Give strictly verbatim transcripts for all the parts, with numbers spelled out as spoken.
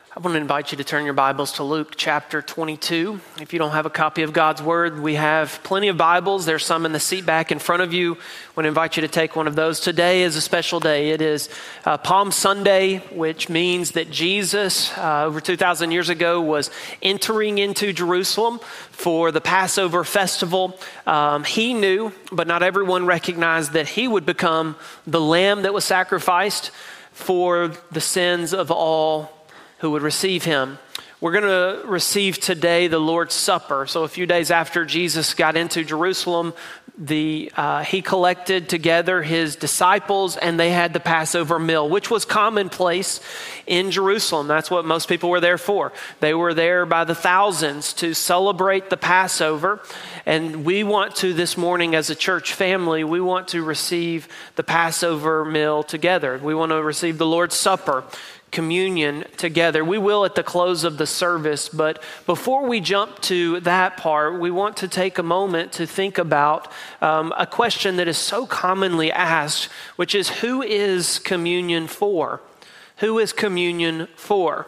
I want to invite you to turn your Bibles to Luke chapter twenty-two. If you don't have a copy of God's Word, we have plenty of Bibles. There's some in the seat back in front of you. I want to invite you to take one of those. Today is a special day. It is uh, Palm Sunday, which means that Jesus, uh, over two thousand years ago, was entering into Jerusalem for the Passover festival. Um, he knew, but not everyone recognized, that he would become the lamb that was sacrificed for the sins of all who would receive him. We're going to receive today the Lord's Supper. So a few days after Jesus got into Jerusalem, the uh, he collected together his disciples and they had the Passover meal, which was commonplace in Jerusalem. That's what most people were there for. They were there by the thousands to celebrate the Passover. And we want to, this morning as a church family, we want to receive the Passover meal together. We want to receive the Lord's Supper, communion together. We will at the close of the service, but before we jump to that part, we want to take a moment to think about um, a question that is so commonly asked, which is, who is communion for? Who is communion for?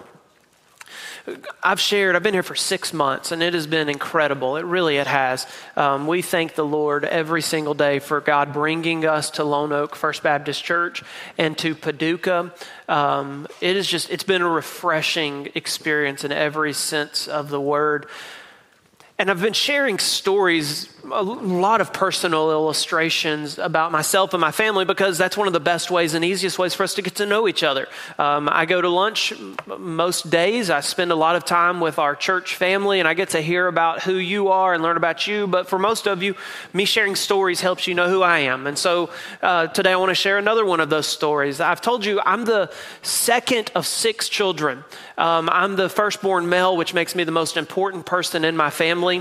I've shared, I've been here for six months and it has been incredible. It really, it has. Um, we thank the Lord every single day for God bringing us to Lone Oak First Baptist Church and to Paducah. Um, it is just, it's been a refreshing experience in every sense of the word. And I've been sharing stories, a lot of personal illustrations about myself and my family, because that's one of the best ways and easiest ways for us to get to know each other. Um, I go to lunch most days. I spend a lot of time with our church family, and I get to hear about who you are and learn about you. But for most of you, me sharing stories helps you know who I am. And so uh, today I want to share another one of those stories. I've told you I'm the second of six children. Um, I'm the firstborn male, which makes me the most important person in my family.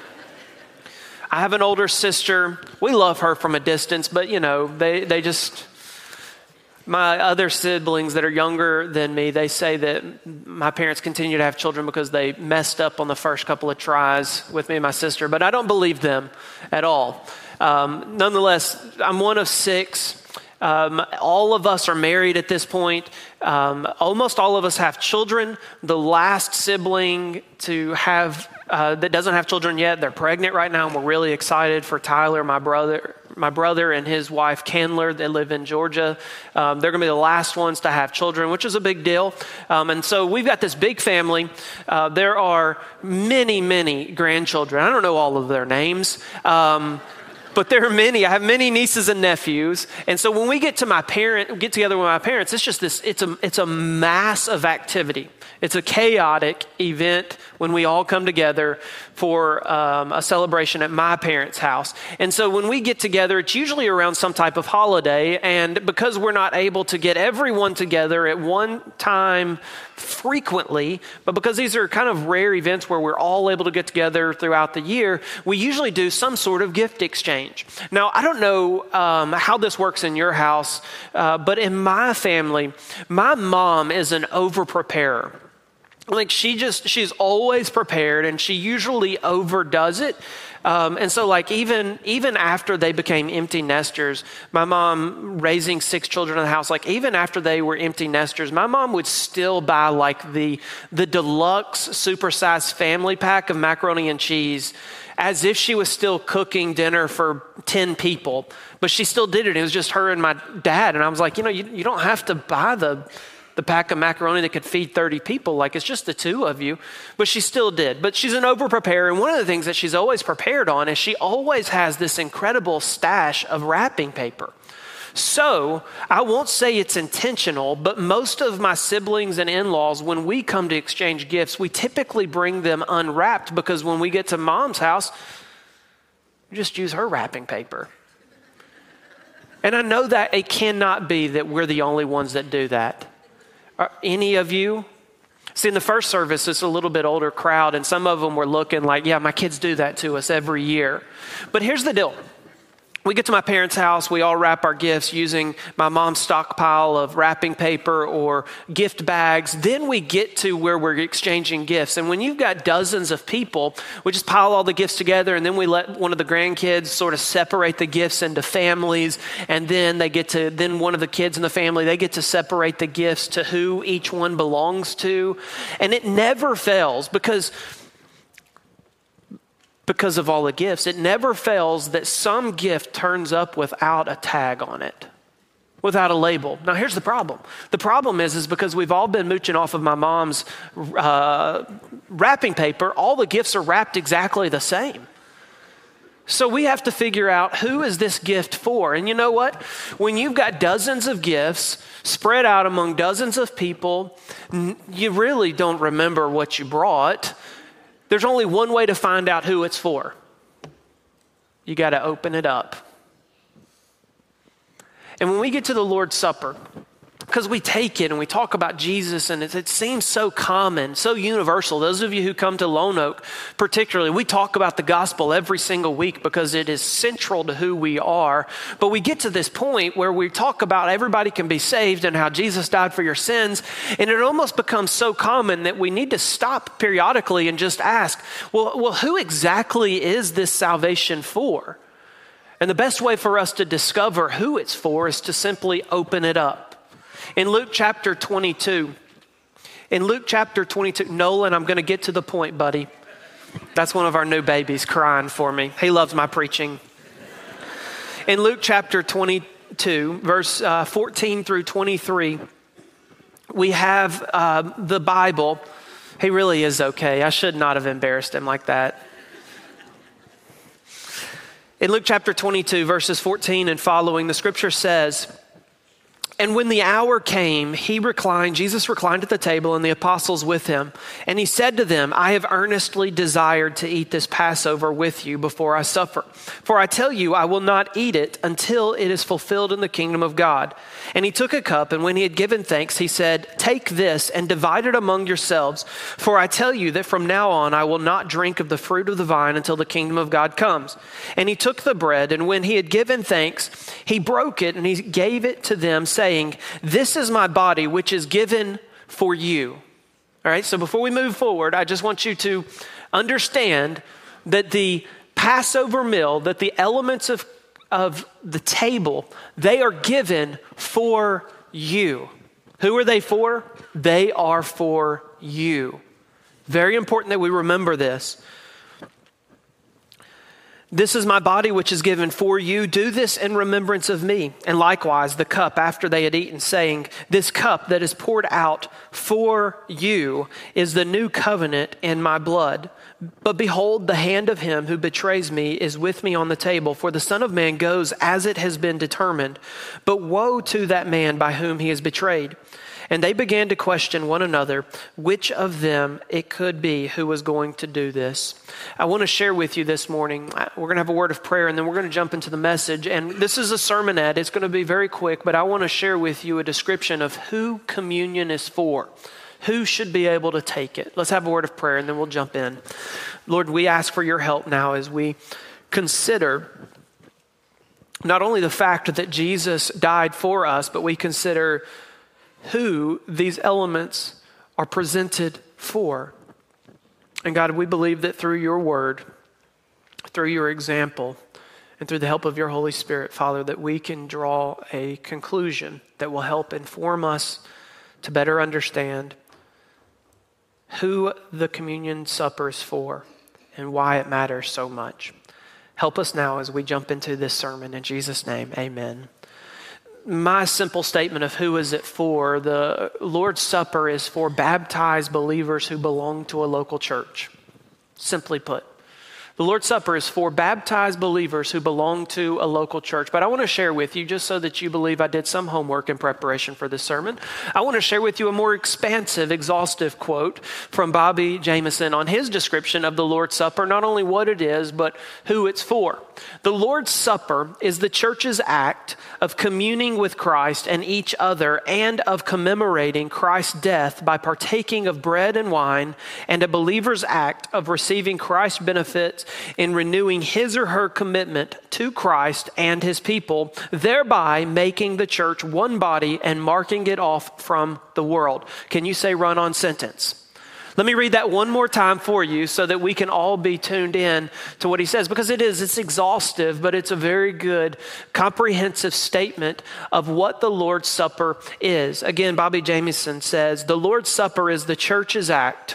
I have an older sister. We love her from a distance, but you know, they, they just, my other siblings that are younger than me, they say that my parents continue to have children because they messed up on the first couple of tries with me and my sister, but I don't believe them at all. Um, nonetheless, I'm one of six. Um, all of us are married at this point. Um, almost all of us have children. The last sibling to have uh, that doesn't have children yet, they're pregnant right now, and we're really excited for Tyler, my brother, my brother and his wife Candler. They live in Georgia. Um, they're going to be the last ones to have children, which is a big deal. Um, and so we've got this big family. Uh, there are many, many grandchildren. I don't know all of their names. Um, But there are many. I have many nieces and nephews. And so when we get to my parent, get together with my parents, it's just this, it's a, it's a mass of activity. It's a chaotic event when we all come together for um, a celebration at my parents' house. And so when we get together, it's usually around some type of holiday. And because we're not able to get everyone together at one time frequently, but because these are kind of rare events where we're all able to get together throughout the year, we usually do some sort of gift exchange. Now, I don't know um, how this works in your house, uh, but in my family, my mom is an over-preparer. Like she just, she's always prepared, and she usually overdoes it. Um, and so like even, even after they became empty nesters, my mom raising six children in the house, like even after they were empty nesters, my mom would still buy like the, the deluxe supersized family pack of macaroni and cheese as if she was still cooking dinner for ten people, but she still did it. It was just her and my dad. And I was like, you know, you, you don't have to buy the the pack of macaroni that could feed thirty people. Like it's just the two of you, but she still did. But she's an over-preparer. And one of the things that she's always prepared on is she always has this incredible stash of wrapping paper. So I won't say it's intentional, but most of my siblings and in-laws, when we come to exchange gifts, we typically bring them unwrapped because when we get to mom's house, we just use her wrapping paper. And I know that it cannot be that we're the only ones that do that. Are any of you? See, in the first service, it's a little bit older crowd, and some of them were looking like, yeah, my kids do that to us every year. But here's the deal. we get to my parents' house, we all wrap our gifts using my mom's stockpile of wrapping paper or gift bags. Then we get to where we're exchanging gifts. And when you've got dozens of people, we just pile all the gifts together, and then we let one of the grandkids sort of separate the gifts into families. And then they get to, then one of the kids in the family, they get to separate the gifts to who each one belongs to. And it never fails because Because of all the gifts, it never fails that some gift turns up without a tag on it, without a label. Now, here's the problem. The problem is, is because we've all been mooching off of my mom's uh, wrapping paper, all the gifts are wrapped exactly the same. So we have to figure out, who is this gift for? And you know what? When you've got dozens of gifts spread out among dozens of people, you really don't remember what you brought. There's only one way to find out who it's for. You got to open it up. And when we get to the Lord's Supper, because we take it and we talk about Jesus, and it, it seems so common, so universal. Those of you who come to Lone Oak, particularly, we talk about the gospel every single week because it is central to who we are. But we get to this point where we talk about everybody can be saved and how Jesus died for your sins, and it almost becomes so common that we need to stop periodically and just ask, well, well, who exactly is this salvation for? And the best way for us to discover who it's for is to simply open it up. In Luke chapter twenty-two, in Luke chapter twenty-two, Nolan, I'm going to get to the point, buddy. That's one of our new babies crying for me. He loves my preaching. In Luke chapter twenty-two, verse uh, fourteen through twenty-three, we have uh, the Bible. He really is okay. I should not have embarrassed him like that. In Luke chapter twenty-two, verses fourteen and following, the scripture says, "And when the hour came, he reclined, Jesus reclined at the table, and the apostles with him. And he said to them, I have earnestly desired to eat this Passover with you before I suffer. For I tell you, I will not eat it until it is fulfilled in the kingdom of God. And he took a cup, and when he had given thanks, he said, Take this and divide it among yourselves. For I tell you that from now on I will not drink of the fruit of the vine until the kingdom of God comes. And he took the bread, and when he had given thanks, he broke it, and he gave it to them, saying, This is my body, which is given for you." All right, so before we move forward, I just want you to understand that the Passover meal, that the elements of, of the table, they are given for you. Who are they for? They are for you. Very important that we remember this. "This is my body, which is given for you. Do this in remembrance of me." And likewise, the cup after they had eaten, saying, "This cup that is poured out for you is the new covenant in my blood. But behold, the hand of him who betrays me is with me on the table. For the Son of Man goes as it has been determined. But woe to that man by whom he is betrayed." And they began to question one another which of them it could be who was going to do this. I want to share with you this morning, we're going to have a word of prayer, and then we're going to jump into the message. And this is a sermonette. It's going to be very quick, but I want to share with you a description of who communion is for. Who should be able to take it? Let's have a word of prayer, and then we'll jump in. Lord, we ask for your help now as we consider not only the fact that Jesus died for us, but we consider who these elements are presented for. And God, we believe that through your word, through your example, and through the help of your Holy Spirit, Father, that we can draw a conclusion that will help inform us to better understand who the communion supper is for and why it matters so much. Help us now as we jump into this sermon. In Jesus' name, amen. My simple statement of who is it for, the Lord's Supper is for baptized believers who belong to a local church. Simply put, the Lord's Supper is for baptized believers who belong to a local church. But I want to share with you, just so that you believe I did some homework in preparation for this sermon, I want to share with you a more expansive, exhaustive quote from Bobby Jamieson on his description of the Lord's Supper, not only what it is, but who it's for. The Lord's Supper is the church's act of communing with Christ and each other, and of commemorating Christ's death by partaking of bread and wine, and a believer's act of receiving Christ's benefits in renewing his or her commitment to Christ and his people, thereby making the church one body and marking it off from the world. Can you say run-on sentence? Let me read that one more time for you so that we can all be tuned in to what he says, because it is, it's exhaustive, but it's a very good, comprehensive statement of what the Lord's Supper is. Again, Bobby Jamieson says, the Lord's Supper is the church's act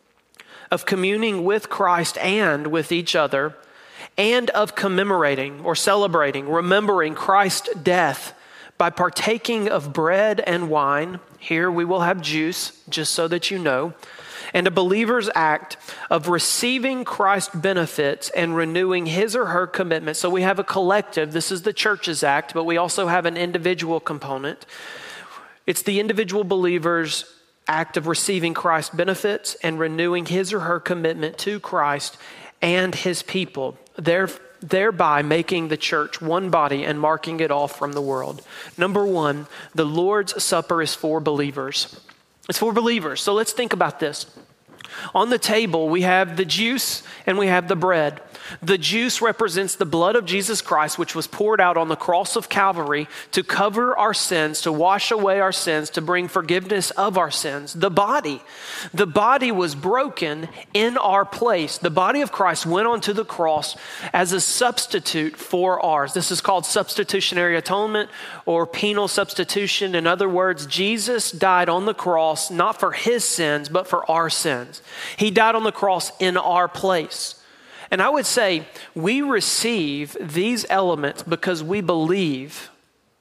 of communing with Christ and with each other, and of commemorating or celebrating, remembering Christ's death by partaking of bread and wine. Here we will have juice, just so that you know. And a believer's act of receiving Christ's benefits and renewing his or her commitment. So we have a collective, this is the church's act, but we also have an individual component. It's the individual believer's act of receiving Christ's benefits and renewing his or her commitment to Christ and his people, there, thereby making the church one body and marking it off from the world. Number one, the Lord's Supper is for believers. It's for believers. So let's think about this. On the table, we have the juice and we have the bread. The juice represents the blood of Jesus Christ, which was poured out on the cross of Calvary to cover our sins, to wash away our sins, to bring forgiveness of our sins. The body, the body was broken in our place. The body of Christ went onto the cross as a substitute for ours. This is called substitutionary atonement or penal substitution. In other words, Jesus died on the cross, not for his sins, but for our sins. He died on the cross in our place. And I would say we receive these elements because we believe.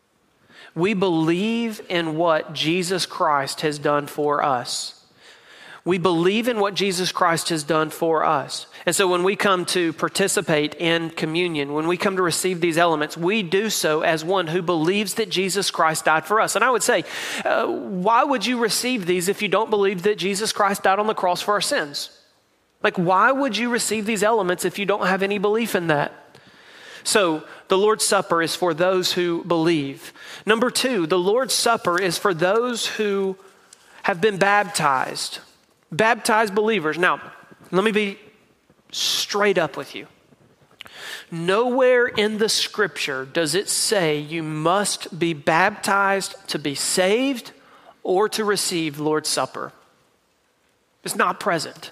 We believe in what Jesus Christ has done for us. We believe in what Jesus Christ has done for us. And so when we come to participate in communion, when we come to receive these elements, we do so as one who believes that Jesus Christ died for us. And I would say, uh, why would you receive these if you don't believe that Jesus Christ died on the cross for our sins? Like, why would you receive these elements if you don't have any belief in that? So the Lord's Supper is for those who believe. Number two, the Lord's Supper is for those who have been baptized. Baptized believers. Now, let me be straight up with you. Nowhere in the scripture does it say you must be baptized to be saved or to receive Lord's Supper. It's not present.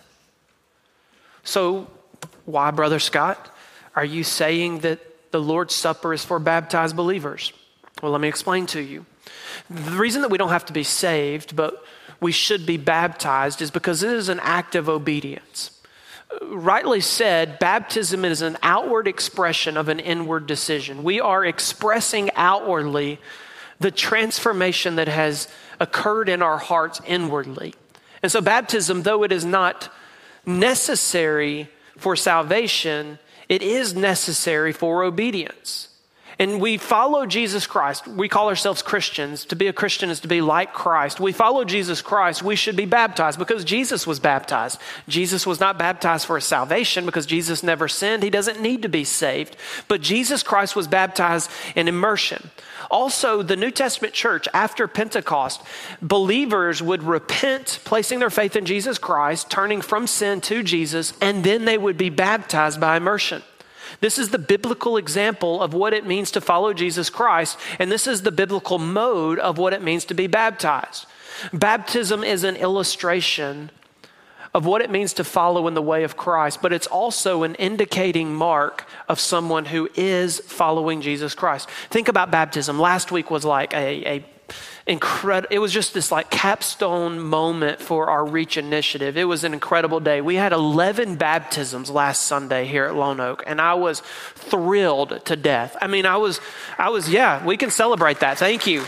So why, Brother Scott, are you saying that the Lord's Supper is for baptized believers? Well, let me explain to you. The reason that we don't have to be saved, but we should be baptized, is because it is an act of obedience. Rightly said, baptism is an outward expression of an inward decision. We are expressing outwardly the transformation that has occurred in our hearts inwardly. And so baptism, though it is not necessary for salvation, it is necessary for obedience. And we follow Jesus Christ. We call ourselves Christians. To be a Christian is to be like Christ. We follow Jesus Christ. We should be baptized because Jesus was baptized. Jesus was not baptized for salvation because Jesus never sinned. He doesn't need to be saved. But Jesus Christ was baptized in immersion. Also, the New Testament church, after Pentecost, believers would repent, placing their faith in Jesus Christ, turning from sin to Jesus, and then they would be baptized by immersion. This is the biblical example of what it means to follow Jesus Christ, and this is the biblical mode of what it means to be baptized. Baptism is an illustration of what it means to follow in the way of Christ, but it's also an indicating mark of someone who is following Jesus Christ. Think about baptism. Last week was like a, a incredible, it was just this like capstone moment for our Reach initiative. It was an incredible day. We had eleven baptisms last Sunday here at Lone Oak, and I was thrilled to death. I mean, I was, I was, yeah, we can celebrate that. Thank you.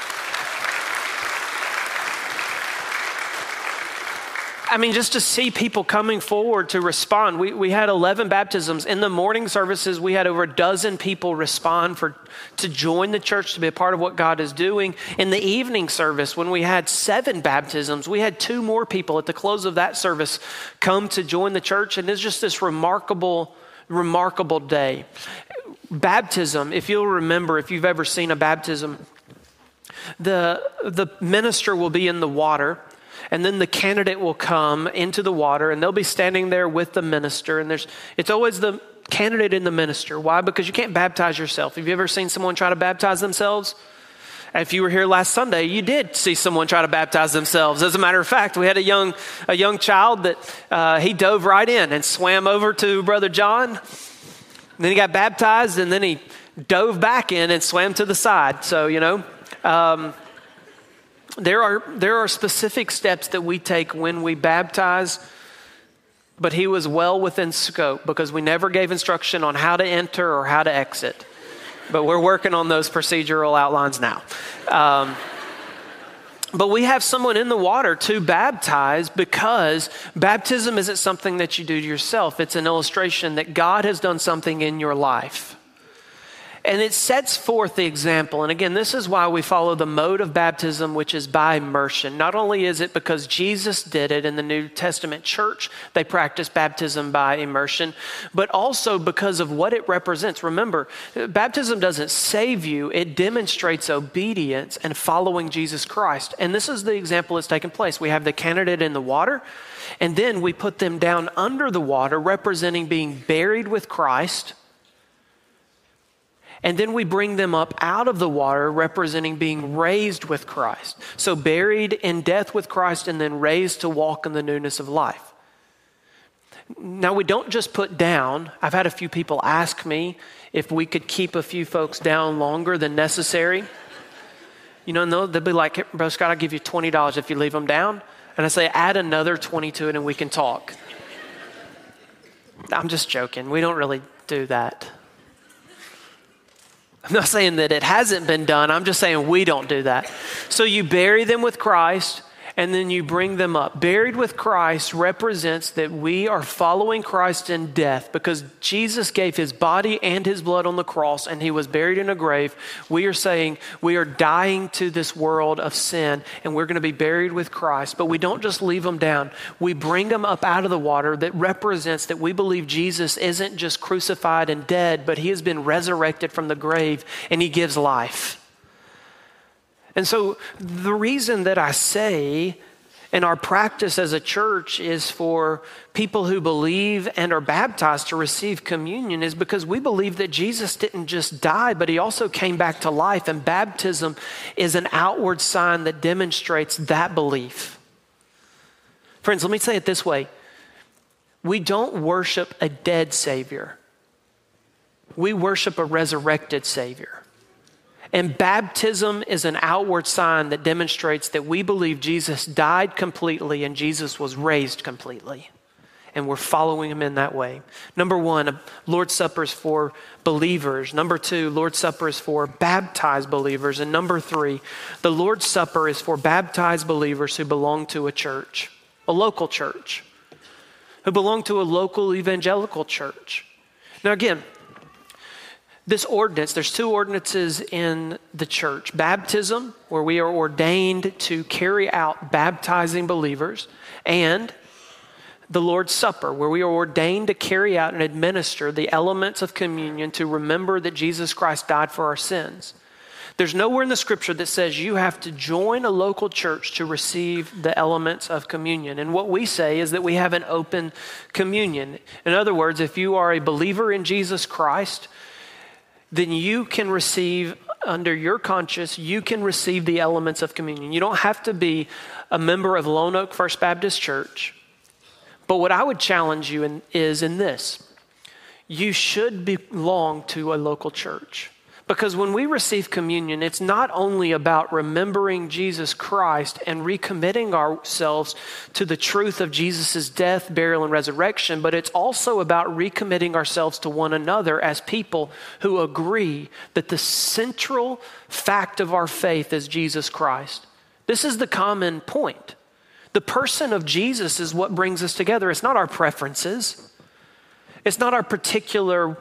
I mean, just to see people coming forward to respond. We we had eleven baptisms. In the morning services, we had over a dozen people respond for to join the church, to be a part of what God is doing. In the evening service, when we had seven baptisms, we had two more people at the close of that service come to join the church. And it's just this remarkable, remarkable day. Baptism, if you'll remember, if you've ever seen a baptism, the the minister will be in the water. And then the candidate will come into the water and they'll be standing there with the minister. And there's, it's always the candidate and the minister. Why? Because you can't baptize yourself. Have you ever seen someone try to baptize themselves? If you were here last Sunday, you did see someone try to baptize themselves. As a matter of fact, we had a young a young child that uh, he dove right in and swam over to Brother John. And then he got baptized, and then he dove back in and swam to the side. So, you know, um, there are there are specific steps that we take when we baptize, but he was well within scope because we never gave instruction on how to enter or how to exit. But we're working on those procedural outlines now. Um, but we have someone in the water to baptize because baptism isn't something that you do to yourself. It's an illustration that God has done something in your life. And it sets forth the example. And again, this is why we follow the mode of baptism, which is by immersion. Not only is it because Jesus did it in the New Testament church, they practice baptism by immersion, but also because of what it represents. Remember, baptism doesn't save you. It demonstrates obedience and following Jesus Christ. And this is the example that's taken place. We have the candidate in the water, and then we put them down under the water, representing being buried with Christ. And then we bring them up out of the water, representing being raised with Christ. So buried in death with Christ and then raised to walk in the newness of life. Now, we don't just put down. I've had a few people ask me if we could keep a few folks down longer than necessary. You know, and they'll, they'll be like, hey, Bro Scott, I'll give you twenty dollars if you leave them down. And I say, add another twenty to it and we can talk. I'm just joking. We don't really do that. I'm not saying that it hasn't been done. I'm just saying we don't do that. So you bury them with Christ and then you bring them up. Buried with Christ represents that we are following Christ in death because Jesus gave his body and his blood on the cross and he was buried in a grave. We are saying we are dying to this world of sin and we're going to be buried with Christ. But we don't just leave them down. We bring them up out of the water. That represents that we believe Jesus isn't just crucified and dead, but he has been resurrected from the grave and he gives life. And so the reason that I say, and our practice as a church is for people who believe and are baptized to receive communion is because we believe that Jesus didn't just die, but he also came back to life. And baptism is an outward sign that demonstrates that belief. Friends, let me say it this way. We don't worship a dead Savior. We worship a resurrected Savior. And baptism is an outward sign that demonstrates that we believe Jesus died completely and Jesus was raised completely. And we're following him in that way. Number one, Lord's Supper is for believers. Number two, Lord's Supper is for baptized believers. And number three, the Lord's Supper is for baptized believers who belong to a church, a local church, who belong to a local evangelical church. Now again, this ordinance, there's two ordinances in the church. Baptism, where we are ordained to carry out baptizing believers, and the Lord's Supper, where we are ordained to carry out and administer the elements of communion to remember that Jesus Christ died for our sins. There's nowhere in the scripture that says you have to join a local church to receive the elements of communion. And what we say is that we have an open communion. In other words, if you are a believer in Jesus Christ, then you can receive, under your conscience, you can receive the elements of communion. You don't have to be a member of Lone Oak First Baptist Church. But what I would challenge you in, is in this. You should belong to a local church. Because when we receive communion, it's not only about remembering Jesus Christ and recommitting ourselves to the truth of Jesus' death, burial, and resurrection, but it's also about recommitting ourselves to one another as people who agree that the central fact of our faith is Jesus Christ. This is the common point. The person of Jesus is what brings us together. It's not our preferences. It's not our particular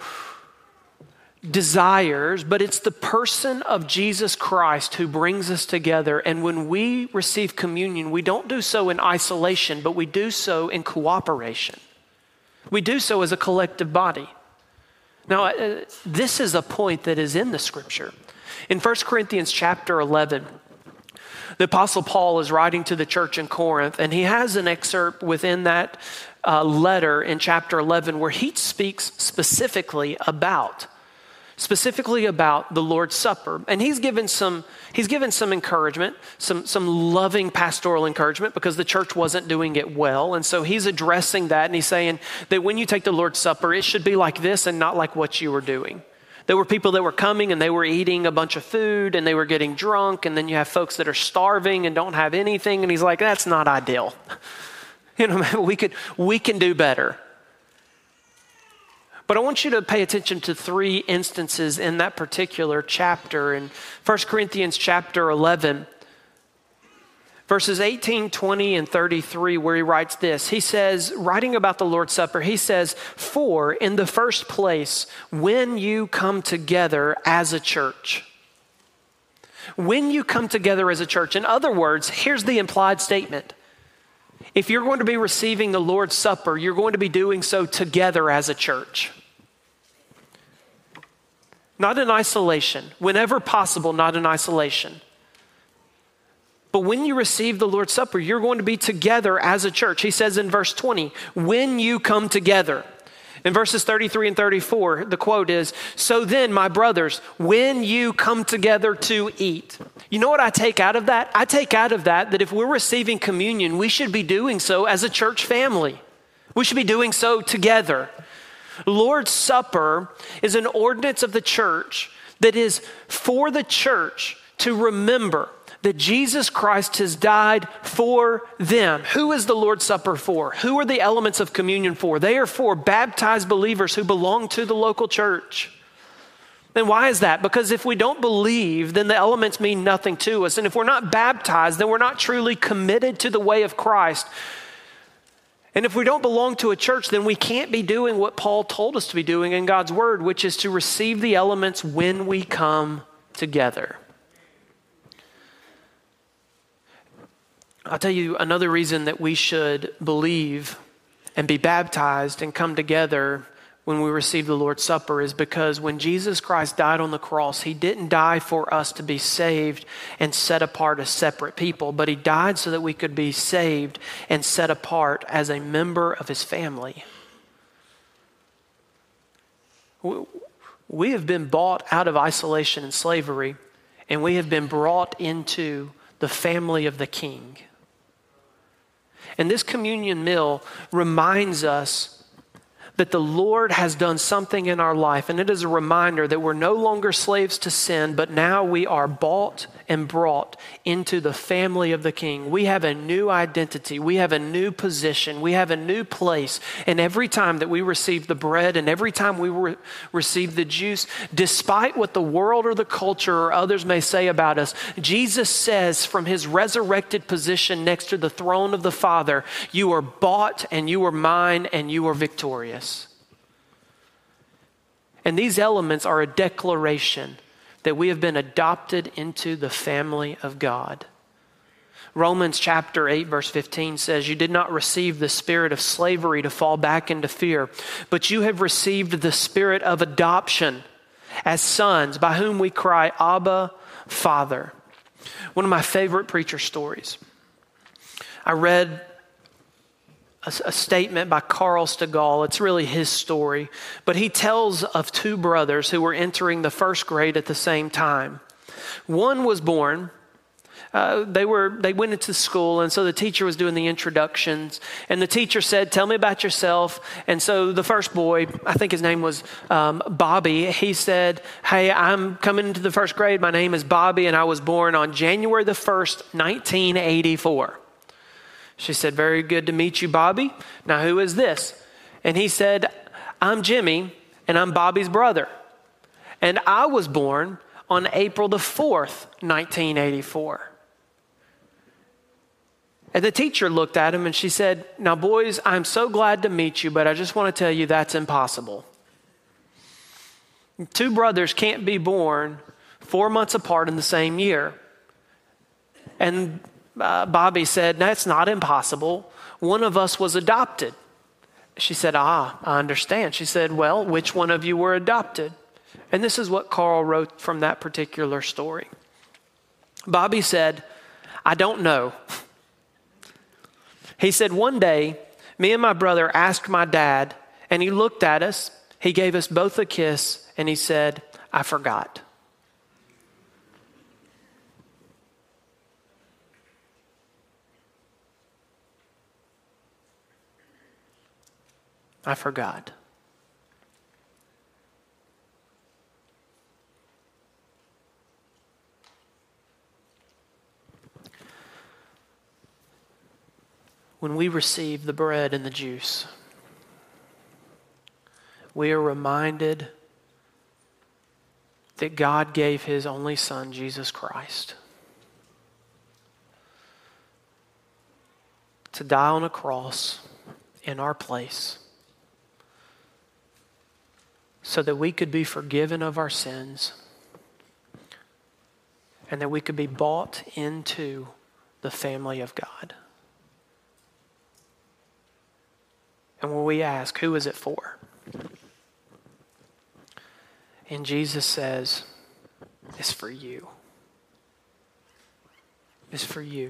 desires, but it's the person of Jesus Christ who brings us together. And when we receive communion, we don't do so in isolation, but we do so in cooperation. We do so as a collective body. Now, uh, this is a point that is in the scripture. In First Corinthians chapter eleven, The Apostle Paul is writing to the church in Corinth, and he has an excerpt within that uh, letter in chapter eleven where he speaks specifically about, specifically about the Lord's Supper. And he's given some, he's given some encouragement, some, some loving pastoral encouragement because the church wasn't doing it well. And so he's addressing that, and he's saying that when you take the Lord's Supper, it should be like this and not like what you were doing. There were people that were coming and they were eating a bunch of food and they were getting drunk, and then you have folks that are starving and don't have anything, and he's like, that's not ideal. You know, we could we can do better. But I want you to pay attention to three instances in that particular chapter. In First Corinthians chapter eleven, verses eighteen, twenty, and thirty-three, where he writes this. He says, writing about the Lord's Supper, he says, "For in the first place, when you come together as a church." When you come together as a church. In other words, here's the implied statement. If you're going to be receiving the Lord's Supper, you're going to be doing so together as a church. Not in isolation. Whenever possible, not in isolation. But when you receive the Lord's Supper, you're going to be together as a church. He says in verse twenty, when you come together. In verses thirty-three and thirty-four, the quote is, "So then, my brothers, when you come together to eat." You know what I take out of that? I take out of that that if we're receiving communion, we should be doing so as a church family. We should be doing so together. Lord's Supper is an ordinance of the church that is for the church to remember that Jesus Christ has died for them. Who is the Lord's Supper for? Who are the elements of communion for? They are for baptized believers who belong to the local church. And why is that? Because if we don't believe, then the elements mean nothing to us. And if we're not baptized, then we're not truly committed to the way of Christ. And if we don't belong to a church, then we can't be doing what Paul told us to be doing in God's word, which is to receive the elements when we come together. I'll tell you another reason that we should believe and be baptized and come together when we receive the Lord's Supper is because when Jesus Christ died on the cross, he didn't die for us to be saved and set apart as separate people, but he died so that we could be saved and set apart as a member of his family. We have been bought out of isolation and slavery, and we have been brought into the family of the King. And this communion meal reminds us that the Lord has done something in our life, and it is a reminder that we're no longer slaves to sin, but now we are bought and brought into the family of the King. We have a new identity. We have a new position. We have a new place. And every time that we receive the bread and every time we re- receive the juice, despite what the world or the culture or others may say about us, Jesus says from his resurrected position next to the throne of the Father, you are bought and you are mine and you are victorious. And these elements are a declaration that we have been adopted into the family of God. Romans chapter eight verse fifteen says, "You did not receive the spirit of slavery to fall back into fear, but you have received the spirit of adoption as sons, by whom we cry, Abba, Father." One of my favorite preacher stories. I read A, a statement by Carl Stegall. It's really his story. But he tells of two brothers who were entering the first grade at the same time. One was born. Uh, they were they went into school, and so the teacher was doing the introductions. And the teacher said, "Tell me about yourself." And so the first boy, I think his name was um, Bobby, he said, "Hey, I'm coming into the first grade. My name is Bobby, and I was born on January the first, nineteen eighty-four. She said, "Very good to meet you, Bobby. Now, who is this?" And he said, "I'm Jimmy, and I'm Bobby's brother. And I was born on April the fourth, nineteen eighty-four. And the teacher looked at him and she said, "Now, boys, I'm so glad to meet you, but I just want to tell you that's impossible. Two brothers can't be born four months apart in the same year." And Uh, Bobby said, "That's not impossible. One of us was adopted." She said, "Ah, I understand." She said, "Well, which one of you were adopted?" And this is what Carl wrote from that particular story. Bobby said, I don't know. He said, one day, me and my brother asked my dad, and he looked at us, he gave us both a kiss, and he said, I forgot. I forgot. When we receive the bread and the juice, we are reminded that God gave his only Son, Jesus Christ, to die on a cross in our place so that we could be forgiven of our sins and that we could be brought into the family of God. And when we ask, who is it for? And Jesus says, it's for you. It's for you,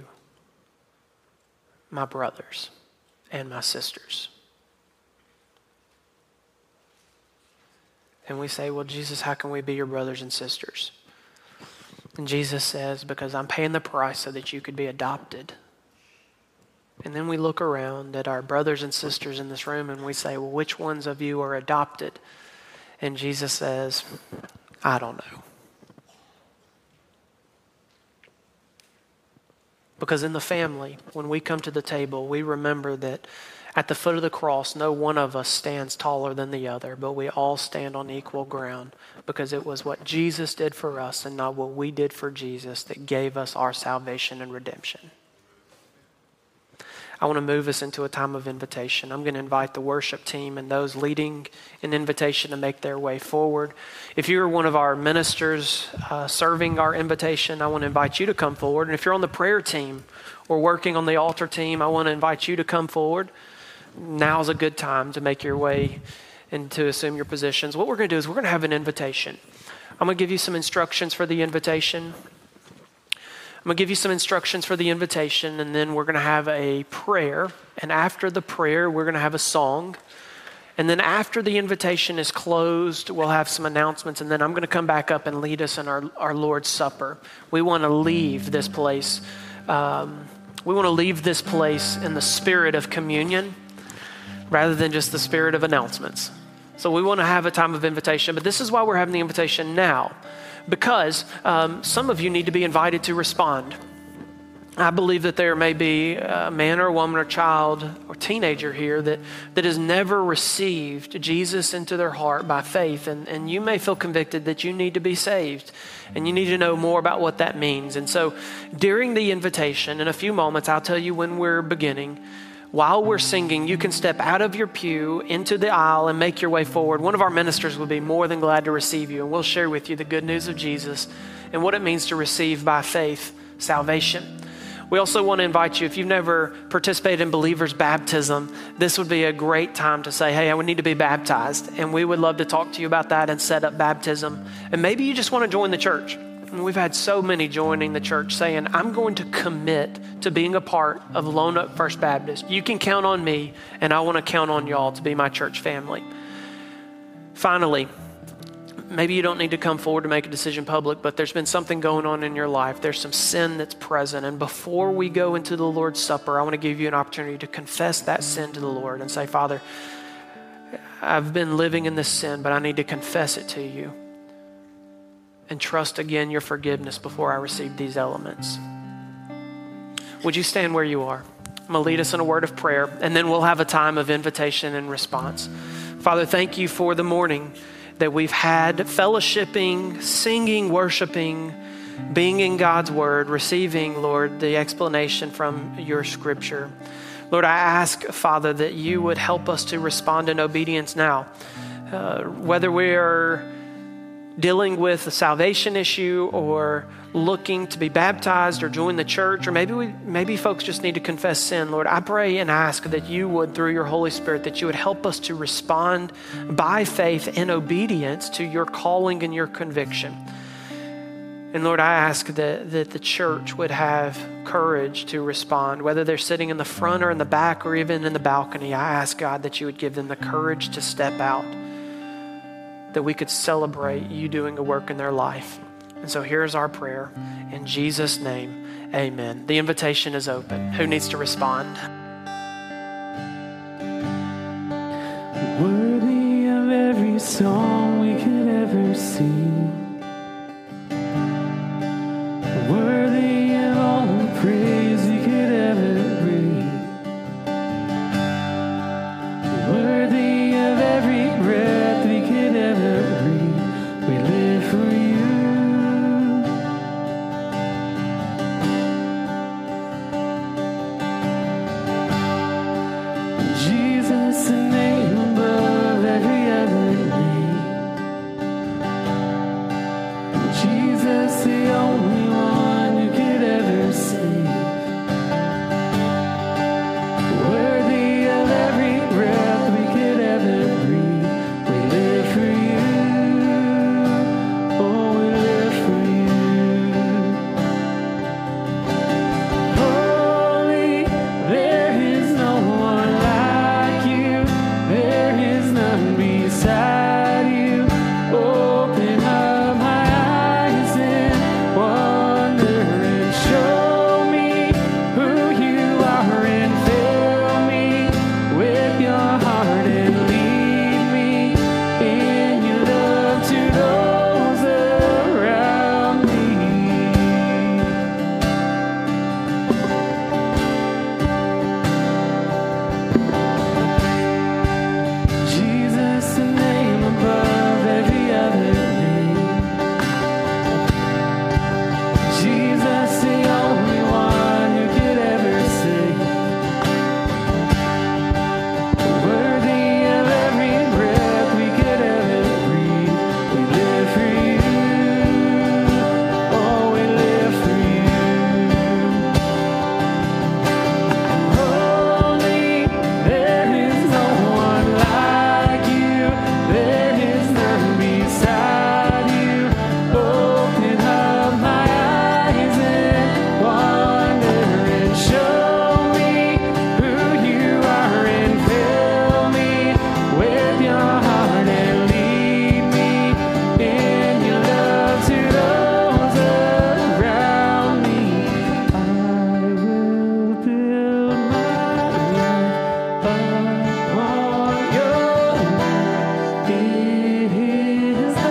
my brothers and my sisters. And we say, well, Jesus, how can we be your brothers and sisters? And Jesus says, because I'm paying the price so that you could be adopted. And then we look around at our brothers and sisters in this room and we say, well, which ones of you are adopted? And Jesus says, I don't know. Because in the family, when we come to the table, we remember that at the foot of the cross, no one of us stands taller than the other, but we all stand on equal ground because it was what Jesus did for us and not what we did for Jesus that gave us our salvation and redemption. I want to move us into a time of invitation. I'm going to invite the worship team and those leading an invitation to make their way forward. If you're one of our ministers uh, serving our invitation, I want to invite you to come forward. And if you're on the prayer team or working on the altar team, I want to invite you to come forward. Now's a good time to make your way and to assume your positions. What we're going to do is we're going to have an invitation. I'm going to give you some instructions for the invitation. I'm going to give you some instructions for the invitation, and then we're going to have a prayer. And after the prayer, we're going to have a song. And then after the invitation is closed, we'll have some announcements, and then I'm going to come back up and lead us in our, our Lord's Supper. We want to leave this place. Um, we want to leave this place in the spirit of communion rather than just the spirit of announcements. So we want to have a time of invitation, but this is why we're having the invitation now. Because um, some of you need to be invited to respond. I believe that there may be a man or a woman or child or teenager here that, that has never received Jesus into their heart by faith. And, and you may feel convicted that you need to be saved. And you need to know more about what that means. And so during the invitation, in a few moments, I'll tell you when we're beginning. While we're singing, you can step out of your pew into the aisle and make your way forward. One of our ministers will be more than glad to receive you, and we'll share with you the good news of Jesus and what it means to receive by faith salvation. We also want to invite you, if you've never participated in believer's baptism, this would be a great time to say, hey, I would need to be baptized. And we would love to talk to you about that and set up baptism. And maybe you just want to join the church. And we've had so many joining the church saying, I'm going to commit to being a part of Lone Oak First Baptist. You can count on me, and I want to count on y'all to be my church family. Finally, maybe you don't need to come forward to make a decision public, but there's been something going on in your life. There's some sin that's present. And before we go into the Lord's Supper, I want to give you an opportunity to confess that sin to the Lord and say, Father, I've been living in this sin, but I need to confess it to you and trust again your forgiveness before I receive these elements. Would you stand where you are? I'm going to lead us in a word of prayer, and then we'll have a time of invitation and response. Father, thank you for the morning that we've had fellowshipping, singing, worshiping, being in God's word, receiving, Lord, the explanation from your scripture. Lord, I ask, Father, that you would help us to respond in obedience now. Uh, whether we are dealing with a salvation issue or looking to be baptized or join the church, or maybe we, maybe folks just need to confess sin. Lord, I pray and ask that you would, through your Holy Spirit, that you would help us to respond by faith in obedience to your calling and your conviction. And Lord, I ask that, that the church would have courage to respond, whether they're sitting in the front or in the back or even in the balcony. I ask, God, that you would give them the courage to step out, that we could celebrate you doing a work in their life. And so here's our prayer. In Jesus' name, amen. The invitation is open. Who needs to respond? Worthy of every song we could ever sing. Worthy of all the praise we could ever bring. Worthy of every breath we could ever breathe. We live for you. Jesus, the name above every other name. Jesus, the only one who could ever save. Worthy of every breath we could ever breathe. We live for you. Oh, we live for you. Holy, there is no one like you. There is none beside you. Open up my eyes and wonder and show me who you are and fill me with your heart and lead me in your love to those around me. Jesus, the name above every other name. Jesus, the only one who could ever save. Worthy of every breath we could ever breathe. We live for you. Oh, we live for you. Holy, there is no one like you. There is none beside you. Open up my eyes and wonder and show me who you are and fill me with your heart and lead me in your love to those around me. I will build my life upon your love. It is the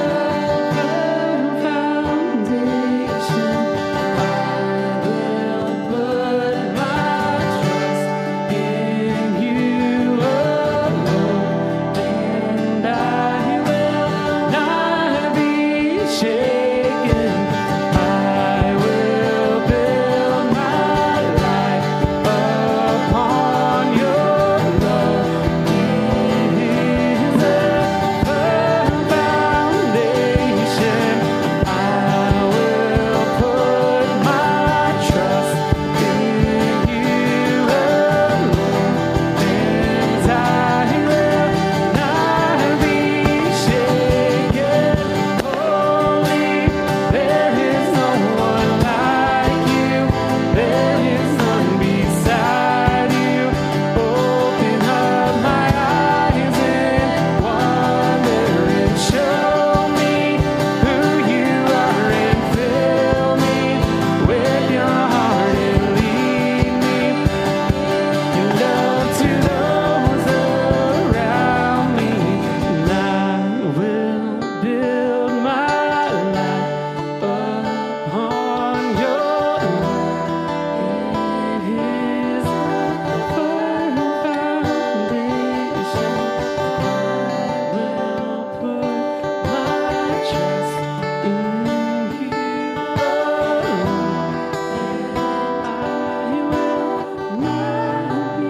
foundation. I will put my trust in you alone, and I will not be shaken. I will build my life upon your love. It is the firm foundation. I will put my trust in you alone, and I will not be shaken. Holy, there is no one like you. There is none beside you. Open up my eyes and wonder and show me who you are and fill me with your heart and lead me in love to those around me. And I will build my life upon your love. It is the firm foundation. I will put my trust in you alone, and I will not be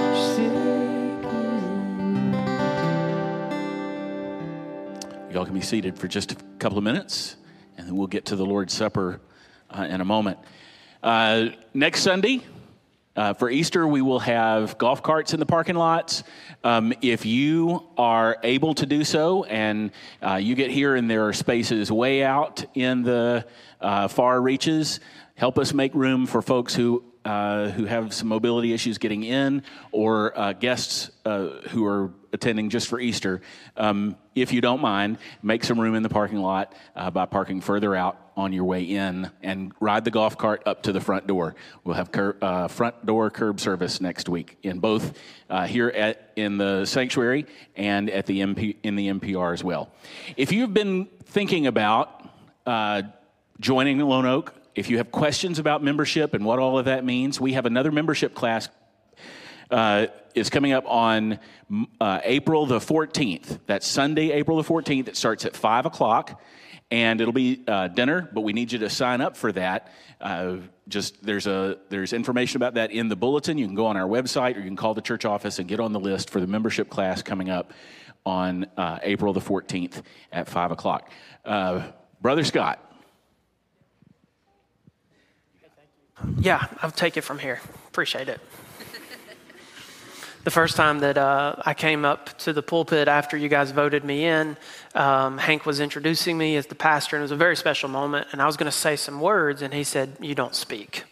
shaken. Y'all can be seated for just a couple of minutes, and then we'll get to the Lord's Supper uh, in a moment. Uh, next Sunday, Uh, for Easter, we will have golf carts in the parking lots. Um, if you are able to do so, and uh, you get here and there are spaces way out in the uh, far reaches, help us make room for folks who uh, who have some mobility issues getting in, or uh, guests uh, who are attending just for Easter. Um, if you don't mind, make some room in the parking lot uh, by parking further out on your way in, and ride the golf cart up to the front door. We'll have cur- uh, front door curb service next week in both uh, here at in the sanctuary and at the M P, in the M P R as well. If you've been thinking about uh, joining Lone Oak, if you have questions about membership and what all of that means, we have another membership class uh, is coming up on uh, April the fourteenth. That's Sunday, April the fourteenth. It starts at five o'clock. And it'll be uh, dinner, but we need you to sign up for that. Uh, just there's a there's information about that in the bulletin. You can go on our website, or you can call the church office and get on the list for the membership class coming up on uh, April the fourteenth at five o'clock. Uh, Brother Scott. Yeah, I'll take it from here. Appreciate it. The first time that uh, I came up to the pulpit after you guys voted me in, um, Hank was introducing me as the pastor, and it was a very special moment, and I was going to say some words, and he said, "You don't speak."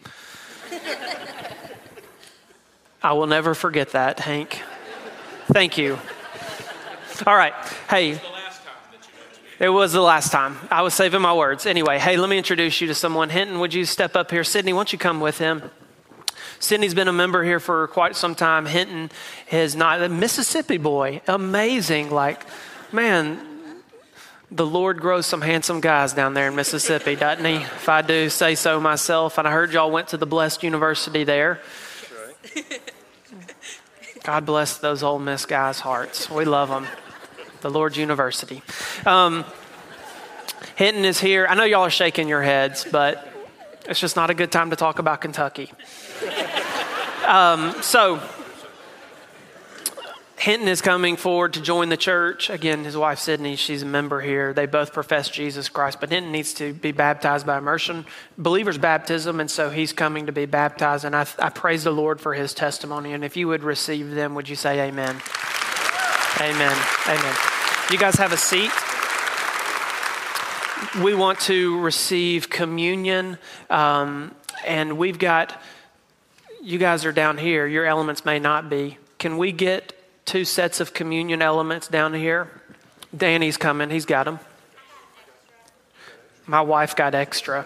I will never forget that, Hank. Thank you. All right. Hey. It was the last time. I was saving my words. Anyway, hey, let me introduce you to someone. Hinton, would you step up here? Sydney, why don't you come with him? Sydney's been a member here for quite some time. Hinton is not a Mississippi boy. Amazing. Like, man, the Lord grows some handsome guys down there in Mississippi, doesn't he? If I do say so myself. And I heard y'all went to the Blessed University there. That's right. God bless those Ole Miss guys' hearts. We love them. The Lord's University. Um, Hinton is here. I know y'all are shaking your heads, but it's just not a good time to talk about Kentucky. Um, so, Hinton is coming forward to join the church. Again, his wife, Sydney, she's a member here. They both profess Jesus Christ, but Hinton needs to be baptized by immersion, believer's baptism, and so he's coming to be baptized, and I, I praise the Lord for his testimony, and if you would receive them, would you say amen? Amen. Amen. You guys have a seat. We want to receive communion, um, and we've got, you guys are down here. Your elements may not be. Can we get two sets of communion elements down here? Danny's coming. He's got them. My wife got extra.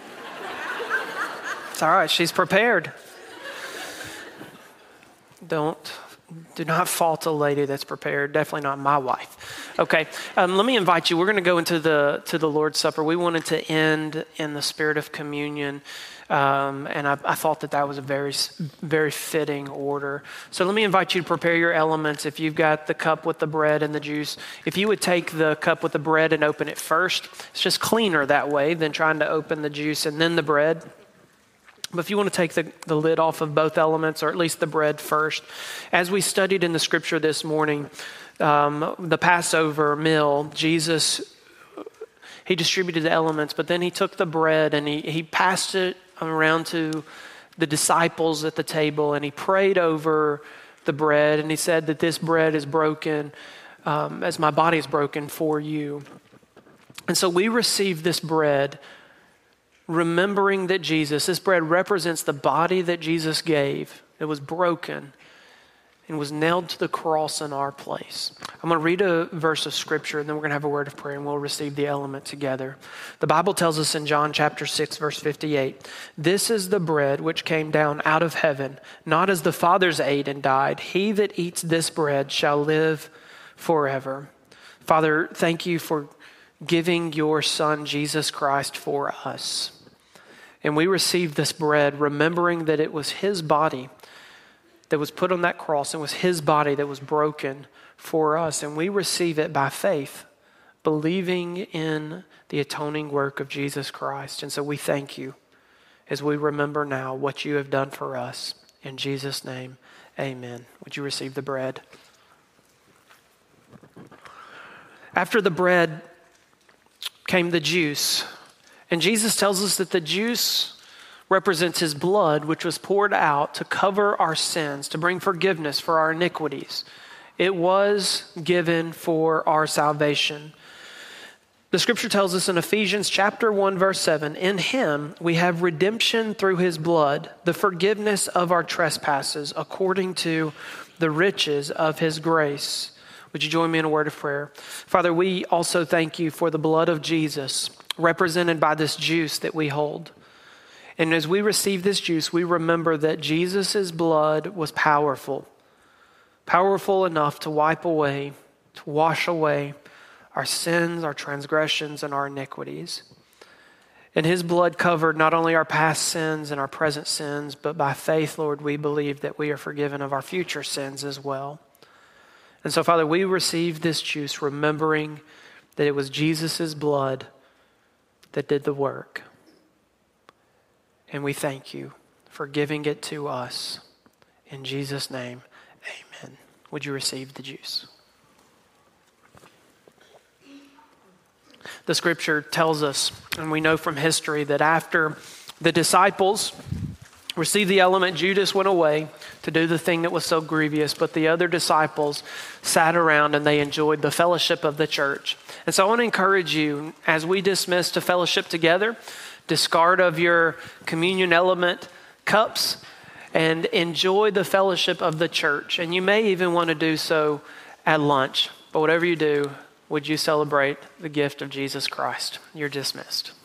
It's all right. She's prepared. Don't. Do not fault a lady that's prepared. Definitely not my wife. Okay, um, let me invite you. We're going to go into the to the Lord's Supper. We wanted to end in the spirit of communion, um, and I, I thought that that was a very, very fitting order. So let me invite you to prepare your elements. If you've got the cup with the bread and the juice, if you would take the cup with the bread and open it first, it's just cleaner that way than trying to open the juice and then the bread. But if you want to take the, the lid off of both elements, or at least the bread first, as we studied in the scripture this morning, um, the Passover meal, Jesus, he distributed the elements, but then he took the bread and he, he passed it around to the disciples at the table, and he prayed over the bread, and he said that this bread is broken um, as my body is broken for you. And so we receive this bread remembering that Jesus, this bread represents the body that Jesus gave. It was broken and was nailed to the cross in our place. I'm going to read a verse of scripture, and then we're going to have a word of prayer, and we'll receive the element together. The Bible tells us in John chapter six, verse fifty-eight, "This is the bread which came down out of heaven, not as the fathers ate and died. He that eats this bread shall live forever." Father, thank you for giving your Son, Jesus Christ, for us. And we receive this bread remembering that it was his body that was put on that cross, and was his body that was broken for us. And we receive it by faith, believing in the atoning work of Jesus Christ. And so we thank you as we remember now what you have done for us. In Jesus' name, amen. Would you receive the bread? After the bread came the juice. And Jesus tells us that the juice represents his blood, which was poured out to cover our sins, to bring forgiveness for our iniquities. It was given for our salvation. The scripture tells us in Ephesians chapter one, verse seven, in him we have redemption through his blood, the forgiveness of our trespasses, according to the riches of his grace. Would you join me in a word of prayer? Father, we also thank you for the blood of Jesus, represented by this juice that we hold. And as we receive this juice, we remember that Jesus' blood was powerful, powerful enough to wipe away, to wash away our sins, our transgressions, and our iniquities. And his blood covered not only our past sins and our present sins, but by faith, Lord, we believe that we are forgiven of our future sins as well. And so, Father, we receive this juice remembering that it was Jesus' blood that did the work. And we thank you for giving it to us. In Jesus' name, amen. Would you receive the juice? The scripture tells us, and we know from history, that after the disciples received the element, Judas went away to do the thing that was so grievous, but the other disciples sat around and they enjoyed the fellowship of the church. And so I want to encourage you, as we dismiss to fellowship together, discard of your communion element cups and enjoy the fellowship of the church. And you may even want to do so at lunch, but whatever you do, would you celebrate the gift of Jesus Christ? You're dismissed.